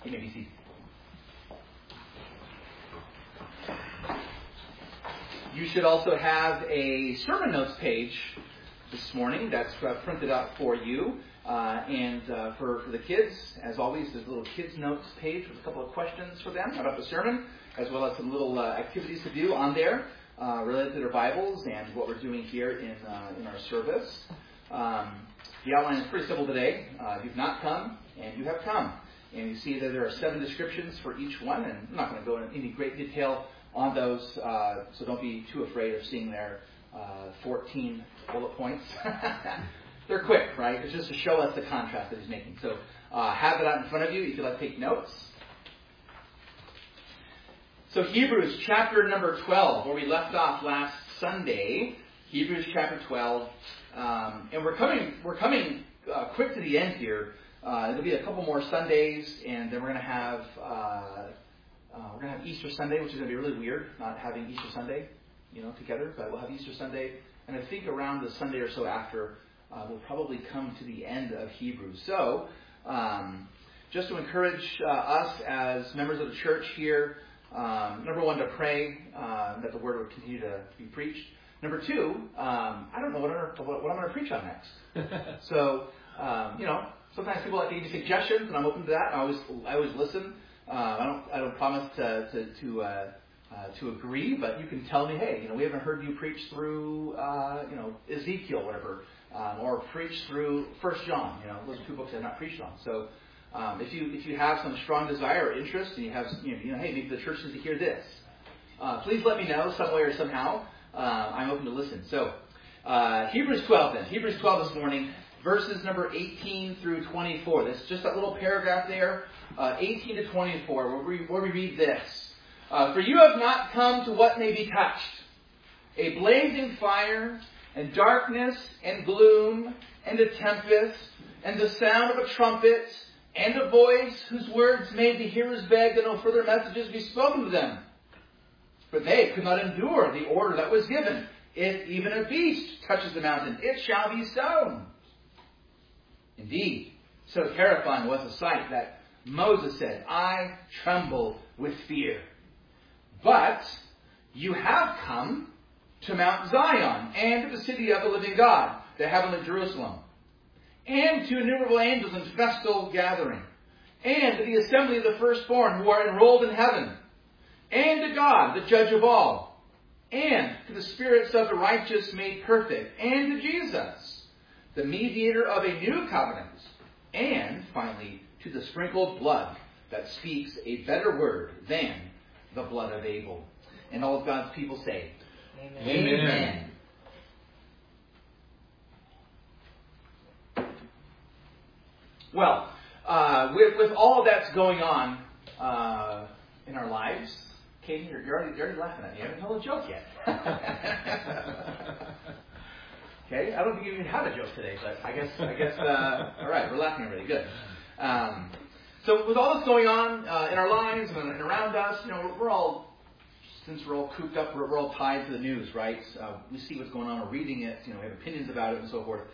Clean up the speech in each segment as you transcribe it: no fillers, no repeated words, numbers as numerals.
You may be seated. You should also have a sermon notes page this morning that's printed out for you. And for the kids, as always, there's a little kids notes page with a couple of questions for them about the sermon, as well as some little activities to do on there related to their Bibles and what we're doing here in our service. The outline is pretty simple today. You've not come, and you have come. And you see that there are 7 descriptions for each one, and I'm not going to go into any great detail on those, so don't be too afraid of seeing their 14 bullet points. They're quick, right? It's just to show us the contrast that he's making. So have it out in front of you if you'd like to take notes. So Hebrews chapter number 12, where we left off last Sunday. Hebrews chapter 12. And we're coming quick to the end here. It'll be a couple more Sundays, and then we're going to have Easter Sunday, which is going to be really weird, not having Easter Sunday, together. But we'll have Easter Sunday, and I think around the Sunday or so after, we'll probably come to the end of Hebrews. So, just to encourage us as members of the church here, number 1, to pray that the word would continue to be preached. Number 2, I don't know what I'm going to preach on next. So, sometimes people like to give me suggestions, and I'm open to that. I always listen. I don't promise to agree, but you can tell me, hey, we haven't heard you preach through, Ezekiel, whatever, or preach through 1 John. Those are 2 books I've not preached on. So, if you have some strong desire or interest, and you have, hey, maybe the church needs to hear this, please let me know some way or somehow. I'm open to listen. So, Hebrews 12 then. Hebrews 12 this morning, verses number 18 through 24. There's just that little paragraph there, 18 to 24, where we read this. For you have not come to what may be touched, a blazing fire, and darkness, and gloom, and a tempest, and the sound of a trumpet, and a voice whose words made the hearers beg that no further messages be spoken to them. For they could not endure the order that was given. If even a beast touches the mountain, it shall be stoned. Indeed, so terrifying was the sight that Moses said, I tremble with fear. But you have come to Mount Zion, and to the city of the living God, the heavenly Jerusalem, and to innumerable angels in festal gathering, and to the assembly of the firstborn who are enrolled in heaven, and to God, the judge of all, and to the spirits of the righteous made perfect, and to Jesus, the mediator of a new covenant, and, finally, to the sprinkled blood that speaks a better word than the blood of Abel. And all of God's people say, Amen. Amen. Well, with all that's going on in our lives, Katie, you're already laughing at me. I haven't told a joke yet. Okay, I don't think you even had a joke today, but I guess. All right, we're laughing already. Good. So with all this going on in our lives and around us, since we're all cooped up, we're all tied to the news, right? We see what's going on, we're reading it, we have opinions about it and so forth.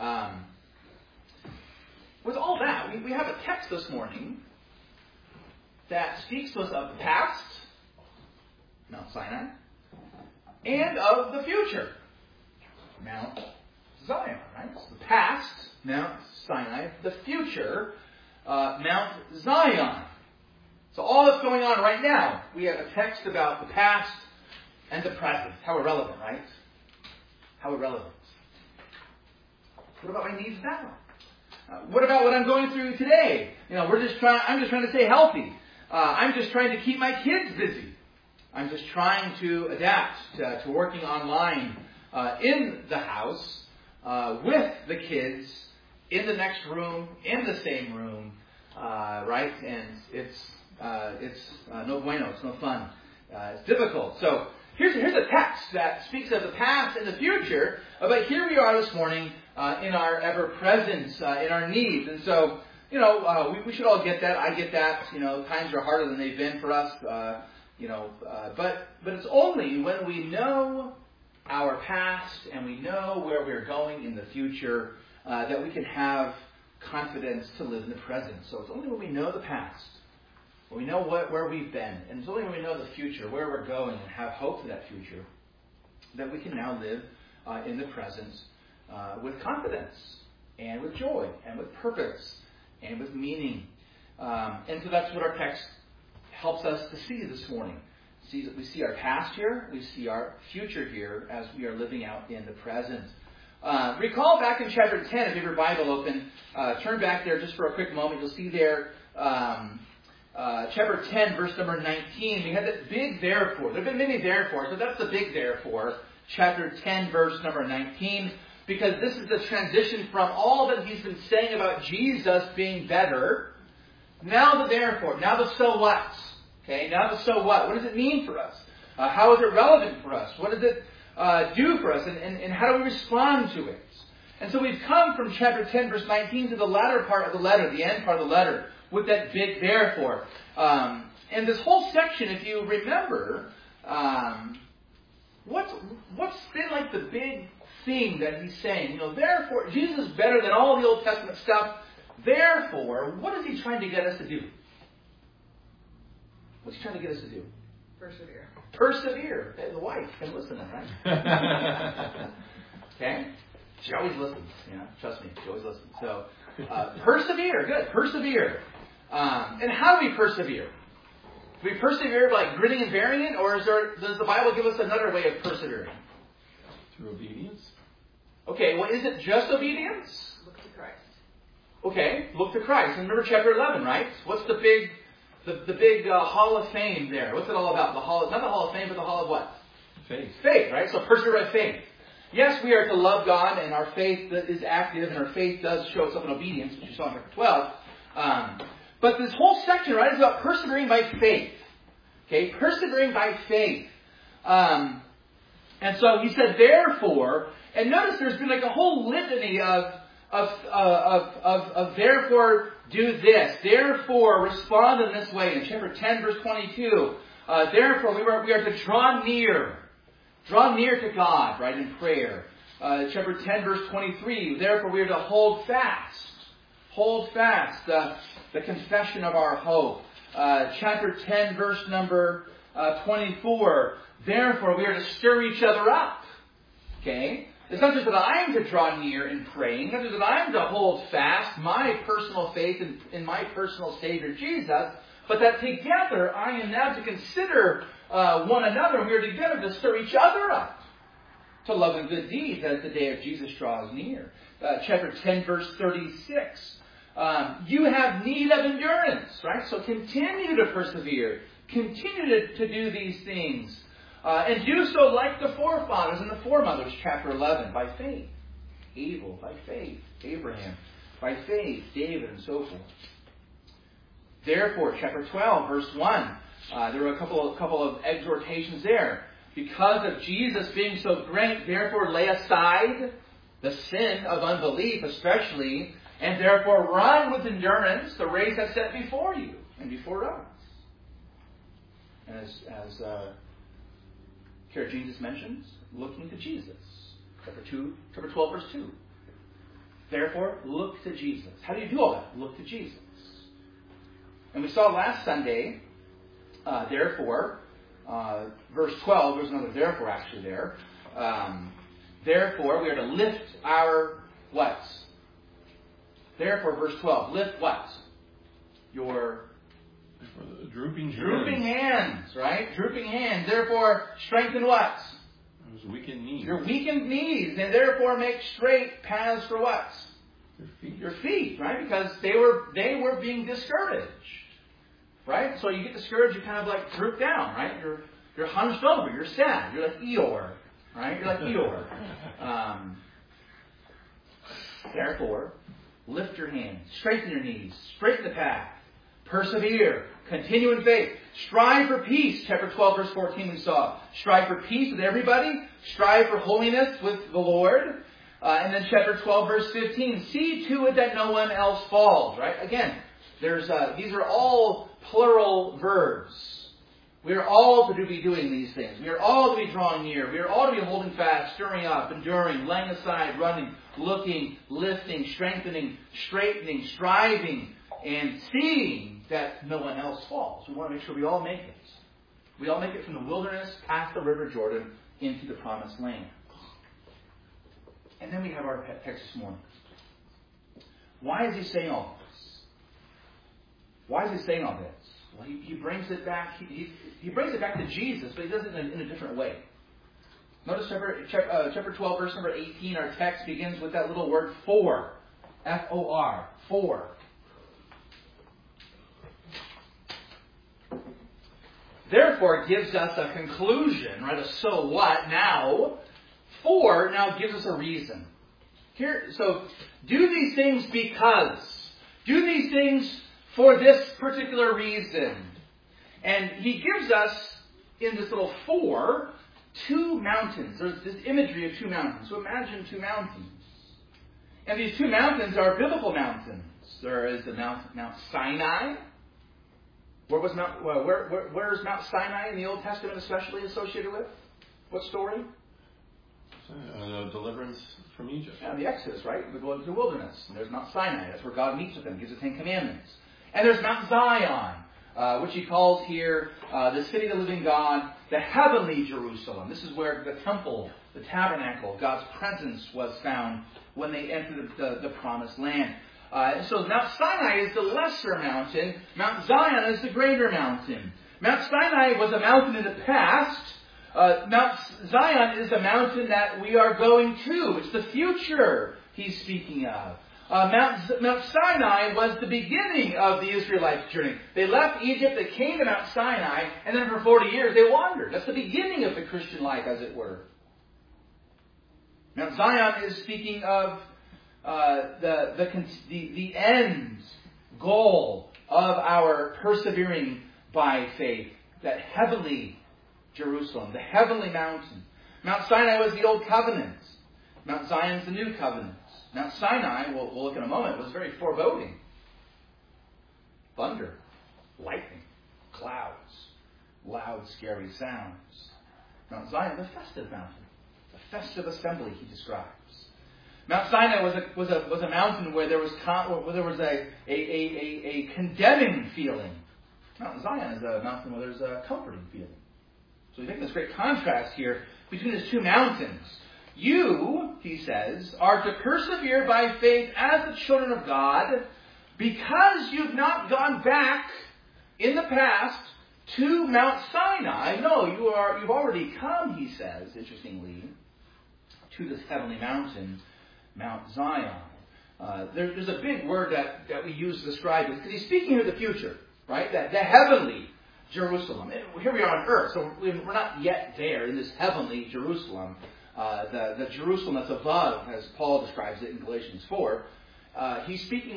With all that, we have a text this morning that speaks to us of the past, Mount Sinai, and of the future, Mount Zion, right? So the past, Mount Sinai, the future, Mount Zion. So all that's going on right now, we have a text about the past and the present. How irrelevant, right? How irrelevant. What about my needs now? What about what I'm going through today? I'm just trying to stay healthy. I'm just trying to keep my kids busy. I'm just trying to adapt to working online in the house with the kids in the next room, in the same room, right? And it's no bueno. It's no fun. It's difficult. So here's a text that speaks of the past and the future. But here we are this morning in our ever-presence, in our needs. And so, we should all get that. I get that. Times are harder than they've been for us. But it's only when we know our past and we know where we're going in the future that we can have confidence to live in the present. So it's only when we know the past when we know where we've been, and it's only when we know the future, where we're going, and have hope for that future, that we can now live in the present with confidence, and with joy, and with purpose, and with meaning. And so that's what our text helps us to see this morning. We see our past here, we see our future here as we are living out in the present. Recall back in chapter 10, if you have your Bible open, turn back there just for a quick moment. You'll see there, chapter 10, verse number 19. We had that big therefore. There have been many therefore, so that's the big therefore. Chapter 10, verse number 19. Because this is the transition from all that he's been saying about Jesus being better. Now the therefore. Now the so what. Okay, now the so what. What does it mean for us? How is it relevant for us? What does it do for us? And how do we respond to it? And so we've come from chapter 10, verse 19 to the latter part of the letter, the end part of the letter, with that big therefore. And this whole section, if you remember, what's been like the big theme that he's saying? Therefore, Jesus is better than all the Old Testament stuff. Therefore, what is he trying to get us to do? What's he trying to get us to do? Persevere. Persevere. The wife can listen, right? Okay? She always listens. Trust me, she always listens. So, persevere. Good. Persevere. And how do we persevere? Do we persevere by gritting and bearing it, or does the Bible give us another way of persevering? Through obedience. Okay, well, is it just obedience? Look to Christ. Okay, look to Christ. And remember chapter 11, right? What's the big Hall of Fame there? What's it all about? Not the Hall of Fame, but the Hall of what? Faith. Faith, right? So persevere by faith. Yes, we are to love God, and our faith is active, and our faith does show itself in obedience, which you saw in chapter 12. But this whole section, right, is about persevering by faith. Okay, persevering by faith. And so he said, therefore, and notice there's been like a whole litany of therefore do this, therefore respond in this way. In chapter 10, verse 22, therefore we are to draw near to God, right, in prayer. Chapter 10, verse 23, therefore we are to hold fast the confession of our hope. Chapter 10, verse number 24, therefore we are to stir each other up. Okay? It's not just that I'm to draw near in praying, not just that I'm to hold fast my personal faith in my personal Savior Jesus, but that together I am now to consider one another. We are together to stir each other up to love and good deeds as the day of Jesus draws near. Chapter 10, verse 36. You have need of endurance, right? So continue to persevere. Continue to do these things. And do so like the forefathers and the foremothers, chapter 11, by faith. Abel, by faith. Abraham, by faith. David, and so forth. Therefore, chapter 12, verse 1, there were a couple of exhortations there. Because of Jesus being so great, therefore lay aside the sin of unbelief especially, and therefore run with endurance the race that's set before you and before us. And as here Jesus mentions, looking to Jesus. Chapter 12, verse 2. Therefore, look to Jesus. How do you do all that? Look to Jesus. And we saw last Sunday, therefore, verse 12, there's another therefore actually there. Therefore, we are to lift our what? Therefore, verse 12, lift what? Your drooping hands, right? Drooping hands. Therefore, strengthen what? Those weakened knees. Your weakened knees. And therefore, make straight paths for what? Your feet, right? Because they were being discouraged, right? So you get discouraged, you kind of like droop down, right? You're hunched over. You're sad. You're like Eeyore, right? You're like Eeyore. Therefore, lift your hands, straighten your knees, straighten the path, persevere, continue in faith, strive for peace. Chapter 12, verse 14 we saw. Strive for peace with everybody, strive for holiness with the Lord. And then chapter 12, verse 15, see to it that no one else falls, right? Again, these are all plural verbs. We are all to be doing these things. We are all to be drawing near. We are all to be holding fast, stirring up, enduring, laying aside, running, looking, lifting, strengthening, straightening, striving, and seeing that no one else falls. We want to make sure we all make it. We all make it from the wilderness past the River Jordan into the promised land. And then we have our text this morning. Why is he saying all this? Why is he saying all this? Well, he brings it back. He brings it back to Jesus, but he does it in a different way. Notice chapter 12, verse number 18. Our text begins with that little word "for," F-O-R, for. Therefore, it gives us a conclusion, right? A so what now. For now gives us a reason. Here, so do these things because. Do these things for this particular reason. And he gives us, in this little for, two mountains. There's this imagery of two mountains. So imagine two mountains. And these two mountains are biblical mountains. There is the Mount Sinai. Where is Mount Sinai in the Old Testament especially associated with? What story? Deliverance from Egypt. Yeah, the Exodus, right? We go into the wilderness. And there's Mount Sinai. That's where God meets with them, gives the Ten Commandments. And there's Mount Zion, which he calls here the city of the living God, the heavenly Jerusalem. This is where the temple, the tabernacle, God's presence was found when they entered the promised land. So Mount Sinai is the lesser mountain. Mount Zion is the greater mountain. Mount Sinai was a mountain in the past. Mount Zion is a mountain that we are going to. It's the future he's speaking of. Mount Sinai was the beginning of the Israelites' journey. They left Egypt, they came to Mount Sinai, and then for 40 years they wandered. That's the beginning of the Christian life, as it were. Mount Zion is speaking of the end goal of our persevering by faith, that heavenly Jerusalem, the heavenly mountain. Mount Sinai was the old covenant. Mount Zion's the new covenant. Mount Sinai, we'll look in a moment, was very foreboding. Thunder, lightning, clouds, loud, scary sounds. Mount Zion, the festive mountain, the festive assembly he describes. Mount Sinai was a mountain where there was a condemning feeling. Mount Zion is a mountain where there's a comforting feeling. So we make this great contrast here between these two mountains. You, he says, are to persevere by faith as the children of God because you've not gone back in the past to Mount Sinai. No, you've already come, he says, interestingly, to this heavenly mountain, Mount Zion. There's a big word that we use to describe it, because he's speaking of the future, right? The heavenly Jerusalem. Here we are on earth, so we're not yet there in this heavenly Jerusalem. The Jerusalem that's above, as Paul describes it in Galatians 4. He's speaking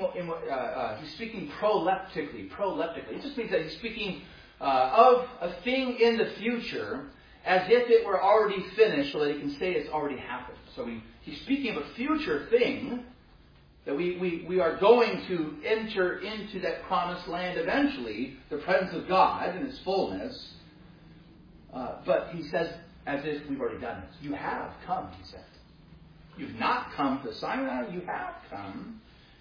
proleptically. It just means that he's speaking of a thing in the future as if it were already finished, so that he can say it's already happened. So he's speaking of a future thing that we are going to enter into that promised land eventually, the presence of God in His fullness. But he says, as if we've already done it. You have come, he said. You've not come to Sinai, you have come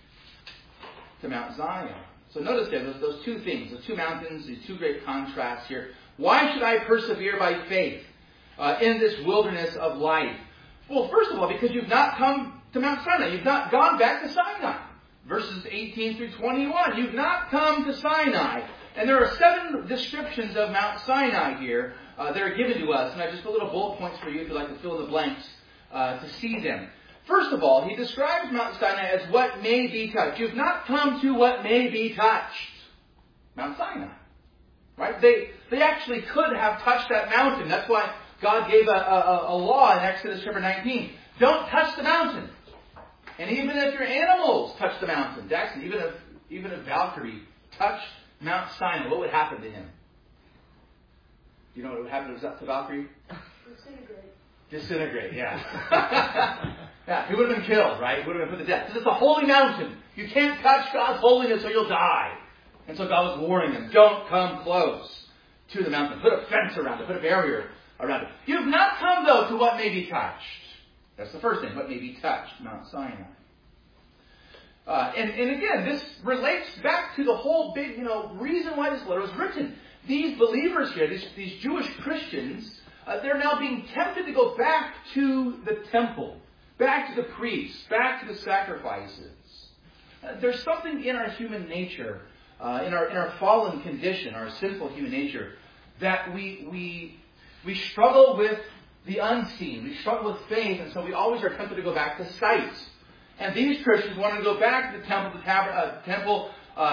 to Mount Zion. So notice there, those two things, those two mountains, these two great contrasts here. Why should I persevere by faith in this wilderness of life? Well, first of all, because you've not come to Mount Sinai. You've not gone back to Sinai. Verses 18 through 21. You've not come to Sinai. And there are 7 descriptions of Mount Sinai here that are given to us. And I just put little bullet points for you if you'd like to fill in the blanks to see them. First of all, he describes Mount Sinai as what may be touched. You've not come to what may be touched. Mount Sinai. Right? They actually could have touched that mountain. That's why God gave a law in Exodus chapter 19. Don't touch the mountain. And even if your animals touch the mountain, Jackson, even if Valkyrie touched Mount Sinai, what would happen to him? Do you know what would happen to Valkyrie? Disintegrate, yeah. Yeah, he would have been killed, right? He would have been put to death. Because it's a holy mountain. You can't touch God's holiness or you'll die. And so God was warning them, don't come close to the mountain. Put a fence around it. Put a barrier around it. You've not come, though, to what may be touched. That's the first thing, what may be touched, Mount Sinai. And again, this relates back to the whole big, reason why this letter was written. These believers here, these Jewish Christians, they're now being tempted to go back to the temple, back to the priests, back to the sacrifices. There's something in our human nature, in our fallen condition, our sinful human nature, that we struggle with the unseen. We struggle with faith, and so we always are tempted to go back to sight. And these Christians wanted to go back to the temple,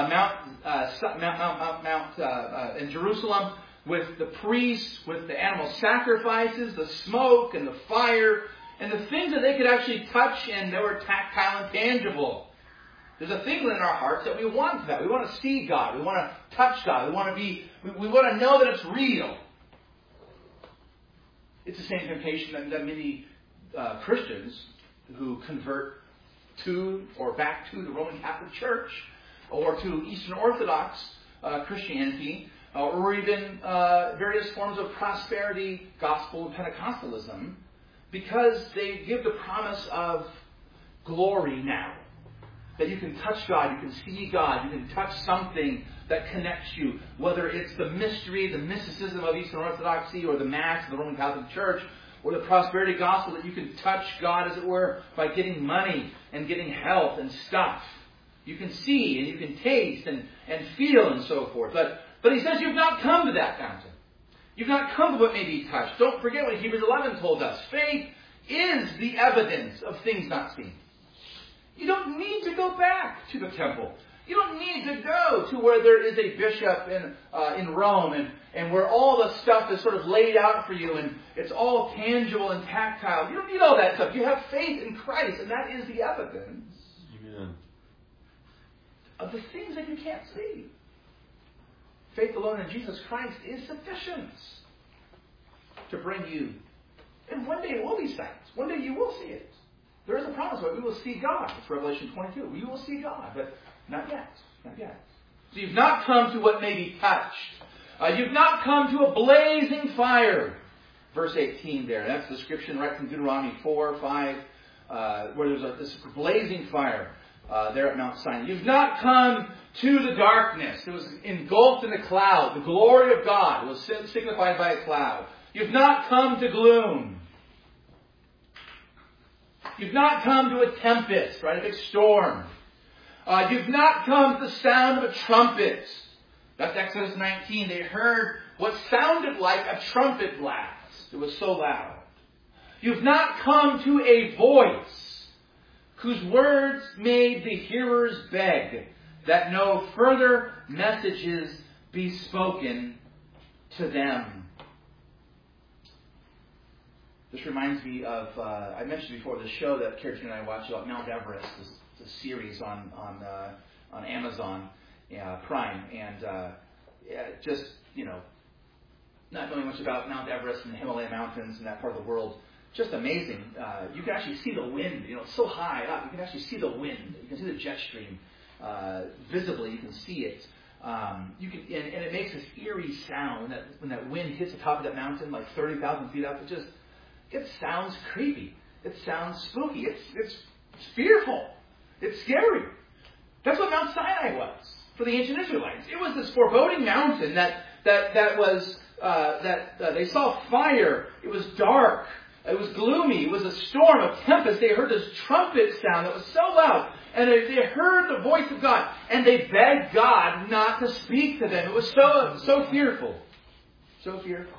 Mount in Jerusalem, with the priests, with the animal sacrifices, the smoke and the fire, and the things that they could actually touch and they were tactile and tangible. There's a thing in our hearts that we want that. We want to see God. We want to touch God. We want to know that it's real. It's the same temptation that many Christians who convert to or back to the Roman Catholic Church or to Eastern Orthodox Christianity or even various forms of prosperity gospel and Pentecostalism, because they give the promise of glory now. That you can touch God, you can see God, you can touch something that connects you, whether it's the mystery, the mysticism of Eastern Orthodoxy or the Mass of the Roman Catholic Church, or the prosperity gospel, that you can touch God, as it were, by getting money and getting health and stuff. You can see and you can taste and feel and so forth. But he says you've not come to that mountain. You've not come to what may be touched. Don't forget what Hebrews 11 told us. Faith is the evidence of things not seen. You don't need to go back to the temple. You don't need to go to where there is a bishop in Rome and where all the stuff is sort of laid out for you and it's all tangible and tactile. You don't need all that stuff. You have faith in Christ, and that is the evidence of the things that you can't see. Faith alone in Jesus Christ is sufficient to bring you. And one day it will be sight. One day you will see it. There is a promise where we will see God. It's Revelation 22. We will see God, but not yet. Not yet. So you've not come to what may be touched. You've not come to a blazing fire. Verse 18 there. That's the description right from Deuteronomy 4, 5, where there's this blazing fire there at Mount Sinai. You've not come to the darkness. It was engulfed in a cloud. The glory of God was signified by a cloud. You've not come to gloom. You've not come to a tempest, right? A big storm. You've not come to the sound of a trumpet. That's Exodus 19. They heard what sounded like a trumpet blast. It was so loud. You've not come to a voice whose words made the hearers beg that no further messages be spoken to them. This reminds me of, I mentioned before, the show that Carrie and I watched about Mount Everest. It's a series on Amazon Prime. And just, not knowing much about Mount Everest and the Himalaya Mountains and that part of the world, just amazing. You can actually see the wind. It's so high up. You can actually see the wind. You can see the jet stream visibly. You can see it. And it makes this eerie sound when that wind hits the top of that mountain, like 30,000 feet up. It sounds creepy. It sounds spooky. It's fearful. It's scary. That's what Mount Sinai was for the ancient Israelites. It was this foreboding mountain that they saw fire. It was dark. It was gloomy. It was a storm, a tempest. They heard this trumpet sound that was so loud. And they heard the voice of God. And they begged God not to speak to them. It was so fearful. So fearful.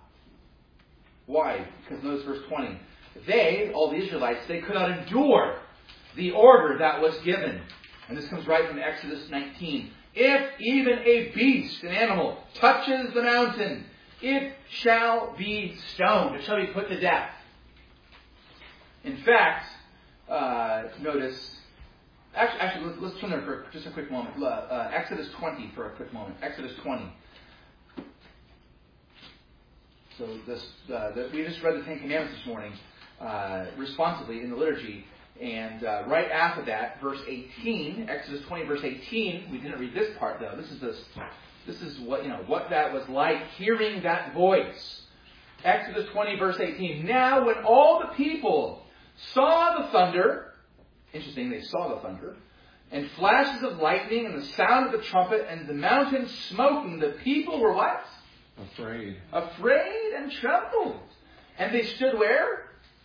Why? Because notice verse 20. They, all the Israelites, they could not endure the order that was given. And this comes right from Exodus 19. If even a beast, an animal, touches the mountain, it shall be stoned. It shall be put to death. In fact, notice... Actually, let's turn there for just a quick moment. Exodus 20 for a quick moment. Exodus 20. So we just read the Ten Commandments this morning responsibly in the liturgy. And right after that, verse 18, Exodus 20, verse 18, we didn't read this part though. This is what that was like, hearing that voice. Exodus 20, verse 18. Now when all the people saw the thunder, interesting, they saw the thunder, and flashes of lightning, and the sound of the trumpet, and the mountain smoking. The people were what? Afraid. Afraid and trembled. And they stood where?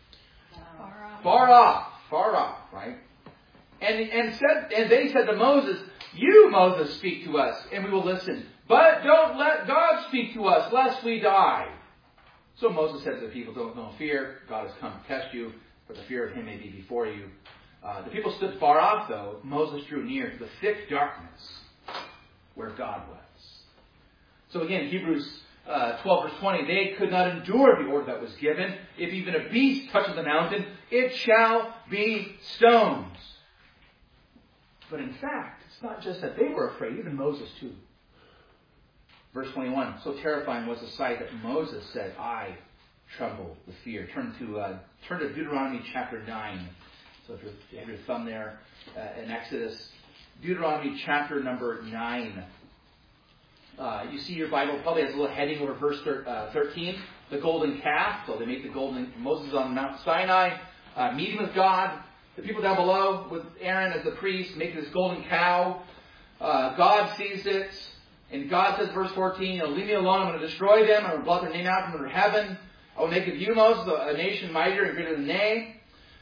Far off, right? And they said to Moses, "You, Moses, speak to us, and we will listen. But don't let God speak to us, lest we die." So Moses said to the people, "Don't fear. God has come to test you, for the fear of him may be before you." The people stood far off, though. Moses drew near to the thick darkness where God was. So again, Hebrews 12 verse 20, they could not endure the order that was given. If even a beast touches the mountain, it shall be stoned. But in fact, it's not just that they were afraid, even Moses too. Verse 21, so terrifying was the sight that Moses said, "I tremble with fear." Turn to Deuteronomy chapter 9. So if you have your thumb there in Exodus, Deuteronomy chapter number 9. You see your Bible probably has a little heading over verse 13, the golden calf. So they make the golden, Moses on Mount Sinai, meeting with God. The people down below with Aaron as the priest, making this golden cow. God sees it. And God says, verse 14, "Leave me alone. I'm going to destroy them. I'm going to blot their name out from under heaven. I will make of you, Moses, a nation mightier and greater than they."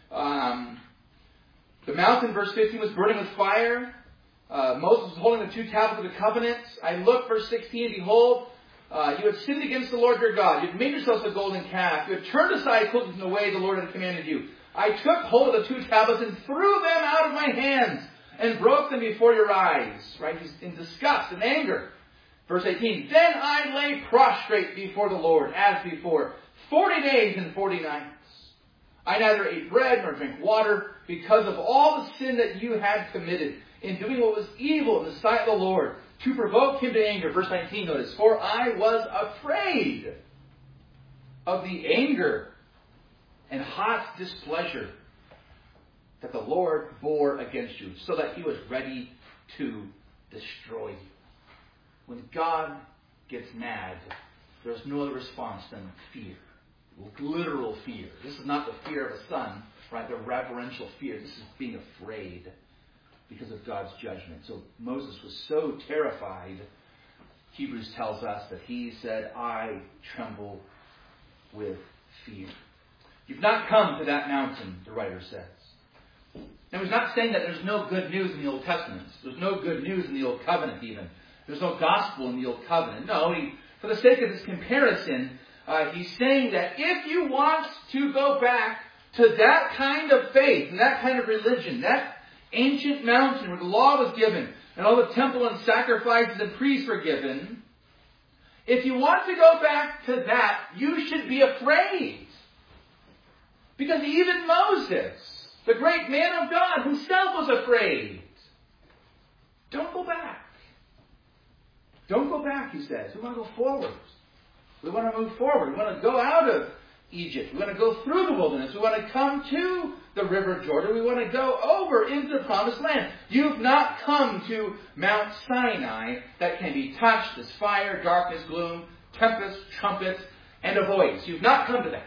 The mountain, verse 15, was burning with fire. Moses was holding the 2 tablets of the covenant. I looked, verse 16, "Behold, you had sinned against the Lord your God. You had made yourselves a golden calf. You had turned aside quickly from the way the Lord had commanded you. I took hold of the 2 tablets and threw them out of my hands and broke them before your eyes." Right? He's in disgust and anger. Verse 18, "Then I lay prostrate before the Lord as before, 40 days and 40 nights. I neither ate bread nor drank water because of all the sin that you had committed in doing what was evil in the sight of the Lord, to provoke him to anger." Verse 19, notice, "For I was afraid of the anger and hot displeasure that the Lord bore against you, so that he was ready to destroy you." When God gets mad, there's no other response than fear. Literal fear. This is not the fear of a son, right? The reverential fear. This is being afraid because of God's judgment. So Moses was so terrified, Hebrews tells us, that he said, "I tremble with fear." You've not come to that mountain, the writer says. Now he's not saying that there's no good news in the Old Testament. There's no good news in the Old Covenant even. There's no gospel in the Old Covenant. No, for the sake of this comparison, he's saying that if you want to go back to that kind of faith and that kind of religion, that ancient mountain where the law was given and all the temple and sacrifices and priests were given, if you want to go back to that, you should be afraid. Because even Moses, the great man of God himself, was afraid. Don't go back. Don't go back, he says. We want to go forward. We want to move forward. We want to go out of Egypt. We want to go through the wilderness. We want to come to the river Jordan. We want to go over into the promised land. You've not come to Mount Sinai that can be touched. There's fire, darkness, gloom, tempest, trumpets, and a voice. You've not come to that.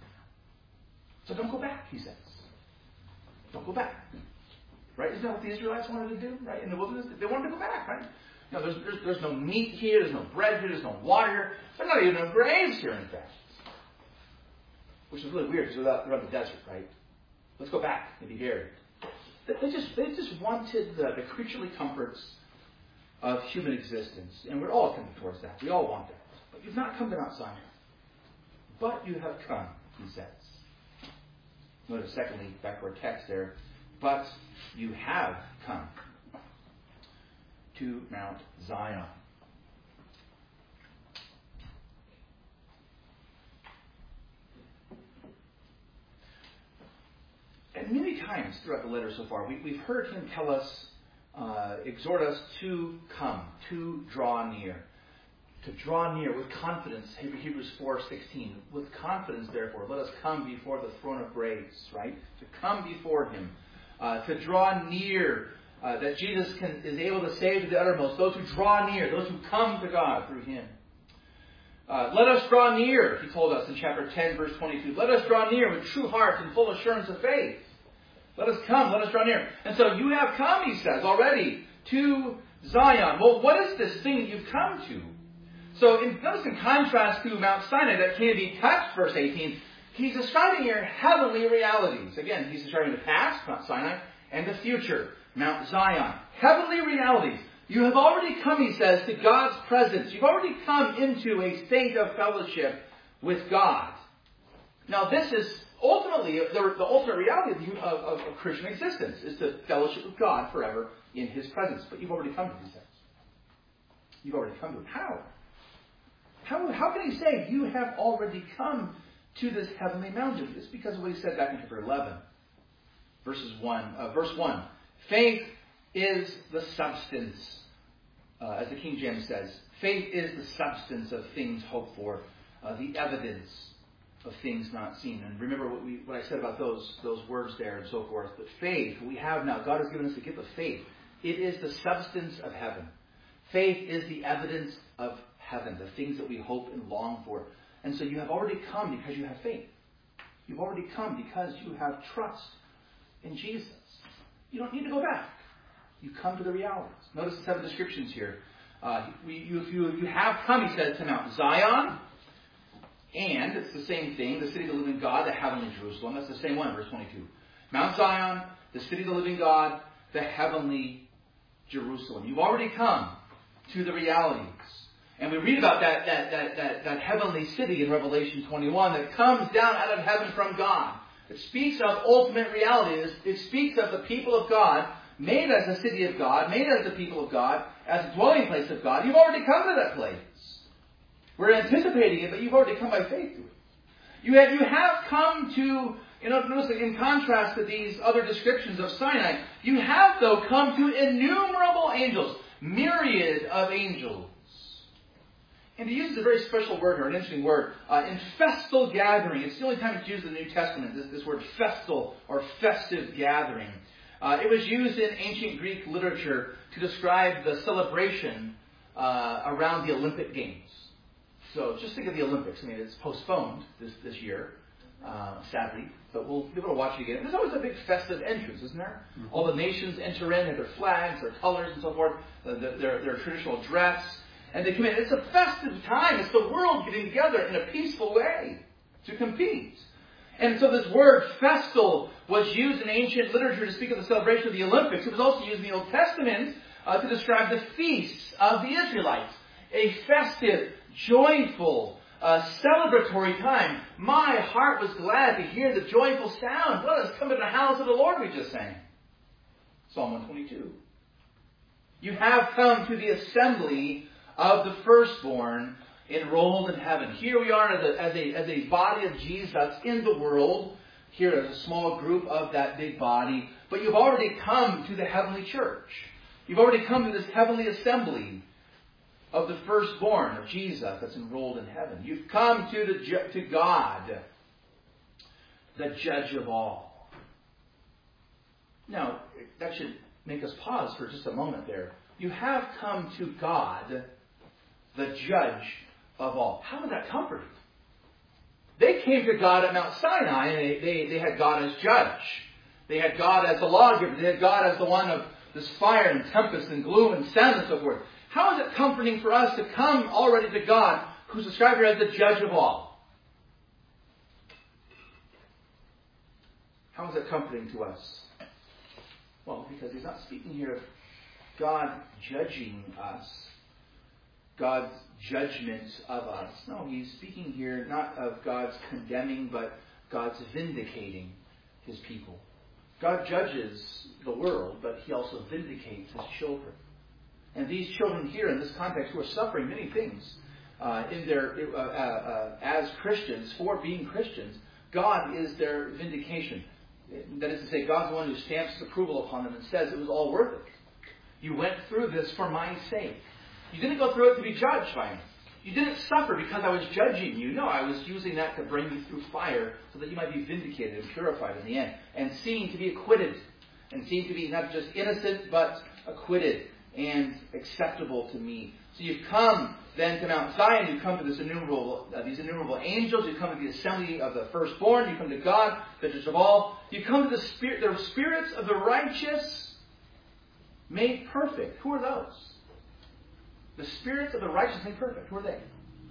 So don't go back, he says. Don't go back. Right? Isn't that what the Israelites wanted to do? Right? In the wilderness, they wanted to go back, right? No, there's no meat here. There's no bread here. There's no water here. There's not even no graves here, in fact. Which is really weird because they're on the desert, right? Let's go back and be buried. They just wanted the creaturely comforts of human existence. And we're all coming towards that. We all want that. But you've not come to Mount Sinai. But you have come, he says. Notice, secondly, back to our text there. But you have come to Mount Zion. And many times throughout the letter so far, we've heard him tell us, exhort us to come, to draw near. To draw near with confidence, Hebrews 4:16. With confidence, therefore, let us come before the throne of grace, right? To come before him. To draw near, that Jesus is able to save to the uttermost. Those who draw near, those who come to God through him. Let us draw near, he told us in chapter 10, verse 22. Let us draw near with true hearts and full assurance of faith. Let us come, let us draw near. And so you have come, he says, already to Zion. Well, what is this thing that you've come to? So notice in contrast to Mount Sinai that can't be touched, verse 18, he's describing here heavenly realities. Again, he's describing the past, Mount Sinai, and the future, Mount Zion. Heavenly realities. You have already come, he says, to God's presence. You've already come into a state of fellowship with God. Now, this is ultimately the ultimate reality of Christian existence, is to fellowship with God forever in his presence. But you've already come to these things. You've already come to it. How can he say you have already come to this heavenly mountain? It's because of what he said back in chapter 11. Verse 1. Faith is the substance, as the King James says. Faith is the substance of things hoped for, the evidence of things not seen. And remember what I said about those words there and so forth. But faith, we have now. God has given us the gift of faith. It is the substance of heaven. Faith is the evidence of heaven, the things that we hope and long for. And so you have already come because you have faith. You've already come because you have trust in Jesus. You don't need to go back. You come to the realities. Notice the 7 descriptions here. You have come, he says, to Mount Zion. And it's the same thing, the city of the living God, the heavenly Jerusalem. That's the same one, verse 22. Mount Zion, the city of the living God, the heavenly Jerusalem. You've already come to the realities. And we read about that heavenly city in Revelation 21 that comes down out of heaven from God. It speaks of ultimate reality. It speaks of the people of God, made as a city of God, made as the people of God, as a dwelling place of God. You've already come to that place. We're anticipating it, but you've already come by faith to it. You have come to, notice in contrast to these other descriptions of Sinai, you have, though, come to innumerable angels, myriad of angels. And he uses a very special word, or an interesting word, in festal gathering. It's the only time it's used in the New Testament, this word festal, or festive gathering. It was used in ancient Greek literature to describe the celebration around the Olympic Games. So just think of the Olympics. I mean, it's postponed this year, sadly, but we'll be able to watch it again. There's always a big festive entrance, isn't there? Mm-hmm. All the nations enter in, have their flags, their colors, and so forth, their traditional dress, and they come in. It's a festive time. It's the world getting together in a peaceful way to compete. And so this word festal was used in ancient literature to speak of the celebration of the Olympics. It was also used in the Old Testament to describe the feasts of the Israelites. A festive, joyful, celebratory time. My heart was glad to hear the joyful sound. Let us come to the house of the Lord, we just sang. Psalm 122. You have come to the assembly of the firstborn enrolled in heaven. Here we are as a body of Jesus in the world. Here as a small group of that big body. But you've already come to the heavenly church. You've already come to this heavenly assembly of the firstborn of Jesus that's enrolled in heaven. You've come to God, the judge of all. Now, that should make us pause for just a moment there. You have come to God, the judge of all. How is that comforting? They came to God at Mount Sinai, and they had God as judge. They had God as the lawgiver. They had God as the one of this fire and tempest and gloom and sound and so forth. How is it comforting for us to come already to God, who's described here as the judge of all? How is it comforting to us? Well, because he's not speaking here of God judging us, God's judgment of us. No, he's speaking here not of God's condemning, but God's vindicating his people. God judges the world, but he also vindicates his children. And these children here in this context who are suffering many things as Christians, for being Christians, God is their vindication. That is to say, God's the one who stamps his approval upon them and says it was all worth it. You went through this for my sake. You didn't go through it to be judged by me. You didn't suffer because I was judging you. No, I was using that to bring you through fire so that you might be vindicated and purified in the end. And seen to be acquitted. And seen to be not just innocent, but acquitted. and acceptable to me. So you've come then to Mount Zion, you come to these innumerable angels, you come to the assembly of the firstborn, you come to God, the judge of all. You come to the spirits of the righteous made perfect. Who are those? The spirits of the righteous made perfect. Who are they?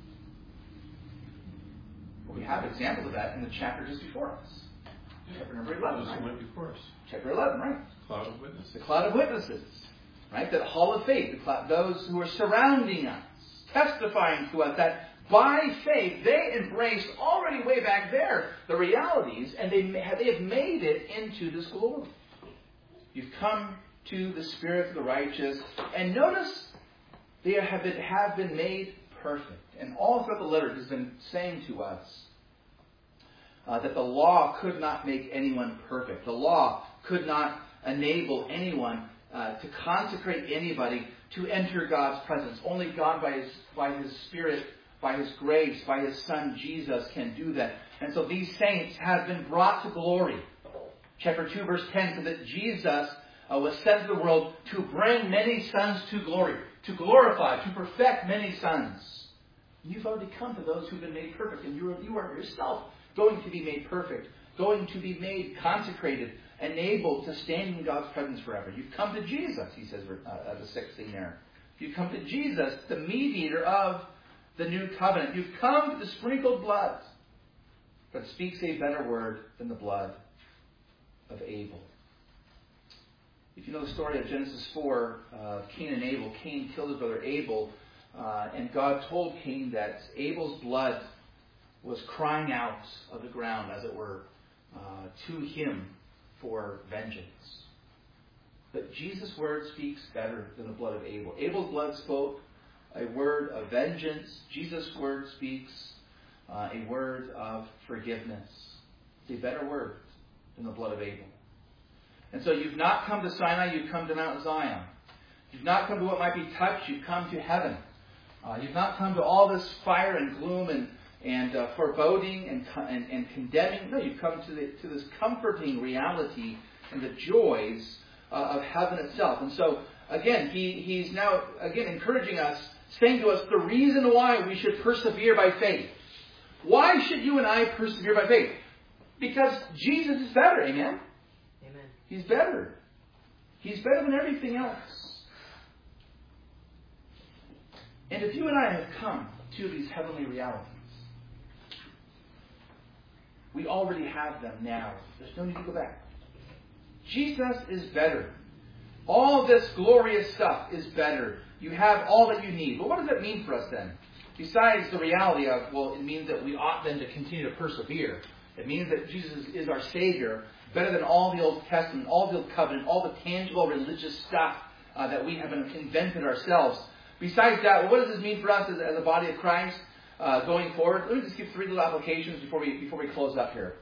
Well, we have examples of that in the chapter just before us. Chapter number 11, right? Went before us. Chapter 11, right? Cloud of witnesses. The cloud of witnesses, right? That hall of faith, those who are surrounding us, testifying to us that by faith they embraced already way back there the realities, and they have made it into this glory. You've come to the spirits of the righteous, and notice they have been made perfect. And all throughout the letter he's been saying to us that the law could not make anyone perfect. The law could not enable anyone to consecrate anybody to enter God's presence. Only God by His Spirit, by His grace, by His Son Jesus can do that. And so these saints have been brought to glory. Chapter 2 verse 10 says that Jesus was sent to the world to bring many sons to glory, to glorify, to perfect many sons. You've already come to those who've been made perfect, and you are yourself going to be made perfect, going to be made consecrated, enabled to stand in God's presence forever. You've come to Jesus, he says as the sixth thing there. You've come to Jesus, the mediator of the new covenant. You've come to the sprinkled blood that speaks a better word than the blood of Abel. If you know the story of Genesis 4, Cain and Abel, Cain killed his brother Abel, and God told Cain that Abel's blood was crying out of the ground, as it were, to him for vengeance. But Jesus' word speaks better than the blood of Abel. Abel's blood spoke a word of vengeance. Jesus' word speaks a word of forgiveness. It's a better word than the blood of Abel. And so you've not come to Sinai, you've come to Mount Zion. You've not come to what might be touched, you've come to heaven. You've not come to all this fire and gloom and foreboding and condemning. No, you've come to this comforting reality and the joys of heaven itself. And so, again, he's now, encouraging us, saying to us the reason why we should persevere by faith. Why should you and I persevere by faith? Because Jesus is better, amen? Amen. He's better. He's better than everything else. And if you and I have come to these heavenly realities, we already have them now. There's no need to go back. Jesus is better. All this glorious stuff is better. You have all that you need. But what does that mean for us then? Besides the reality of, well, it means that we ought then to continue to persevere. It means that Jesus is our Savior, better than all the Old Testament, all the Old Covenant, all the tangible religious stuff that we have invented ourselves. Besides that, what does this mean for us as a body of Christ going forward? Let me just give three little applications before we close up here.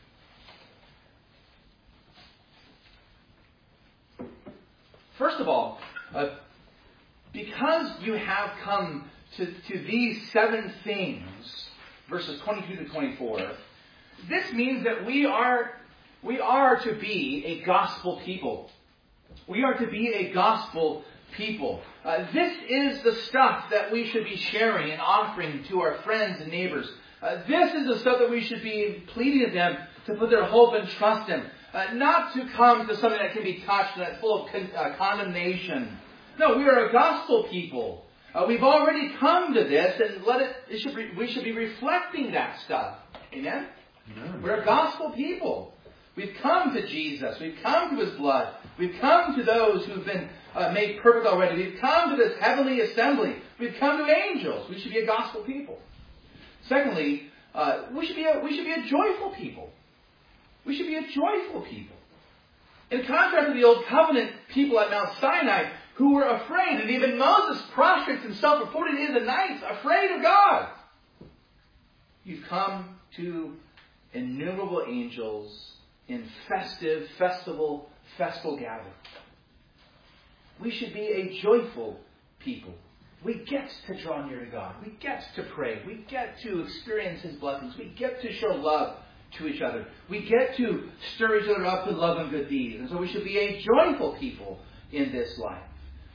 First of all, because you have come to these 7 things, verses 22 to 24, this means that we are to be a gospel people. We are to be a gospel people. This is the stuff that we should be sharing and offering to our friends and neighbors. This is the stuff that we should be pleading to them to put their hope and trust in. Not to come to something that can be touched and that's full of condemnation. No, we are a gospel people. We've already come to this, and we should be reflecting that stuff. Amen? Amen. We're a gospel people. We've come to Jesus. We've come to His blood. We've come to those who've been made perfect already. We've come to this heavenly assembly. We've come to angels. We should be a gospel people. Secondly, we should be a joyful people. We should be a joyful people. In contrast to the Old Covenant people at Mount Sinai who were afraid, and even Moses prostrates himself for 40 days and nights, afraid of God. You've come to innumerable angels in festival gathering. We should be a joyful people. We get to draw near to God. We get to pray. We get to experience His blessings. We get to show love to each other. We get to stir each other up with love and good deeds. And so we should be a joyful people in this life.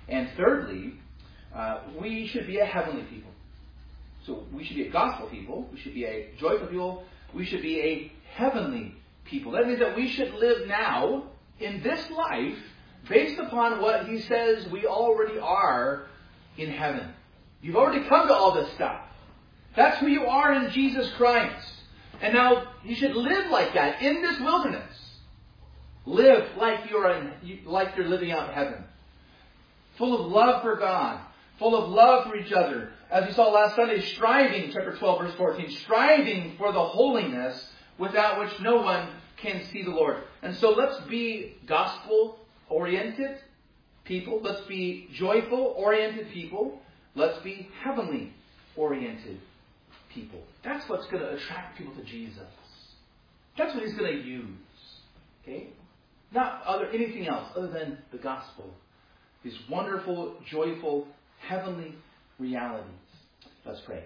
And thirdly, we should be a heavenly people. So we should be a gospel people. We should be a joyful people. We should be a heavenly people. That means that we should live now in this life based upon what he says we already are in heaven. You've already come to all this stuff. That's who you are in Jesus Christ. And now you should live like that in this wilderness. Live like you're living out in heaven. Full of love for God. Full of love for each other. As we saw last Sunday, striving, chapter 12, verse 14, striving for the holiness without which no one can see the Lord. And so let's be gospel-oriented people. Let's be joyful-oriented people. Let's be heavenly-oriented people. That's what's going to attract people to Jesus. That's what he's going to use. Okay? Not anything else other than the gospel. These wonderful, joyful, heavenly realities. Let's pray.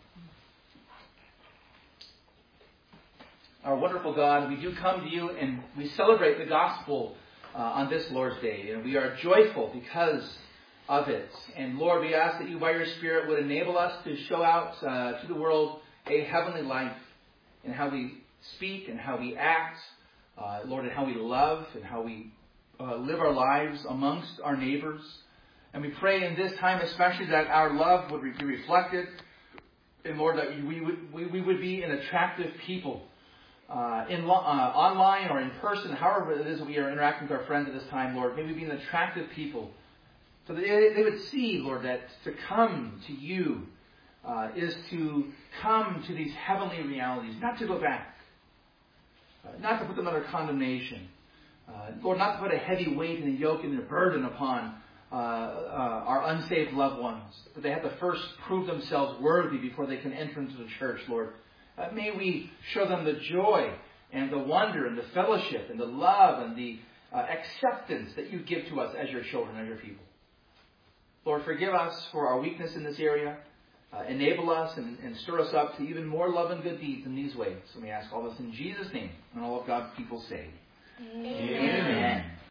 Our wonderful God, we do come to you and we celebrate the gospel on this Lord's Day. And we are joyful because of it. And Lord, we ask that you by your Spirit would enable us to show out to the world a heavenly life in how we speak and how we act, Lord, and how we love and how we live our lives amongst our neighbors. And we pray in this time especially that our love would be reflected. And Lord, that we would be an attractive people. Online or in person, however it is that we are interacting with our friends at this time, Lord, may we be an attractive people. So that they would see, Lord, that to come to you is to come to these heavenly realities, not to go back. Not to put them under condemnation. Lord, not to put a heavy weight and a yoke and a burden upon our unsaved loved ones. But they have to first prove themselves worthy before they can enter into the church, Lord. May we show them the joy and the wonder and the fellowship and the love and the acceptance that you give to us as your children, as your people. Lord, forgive us for our weakness in this area. Enable us and stir us up to even more love and good deeds in these ways. And we ask all this in Jesus' name. And all of God's people say, Amen. Amen.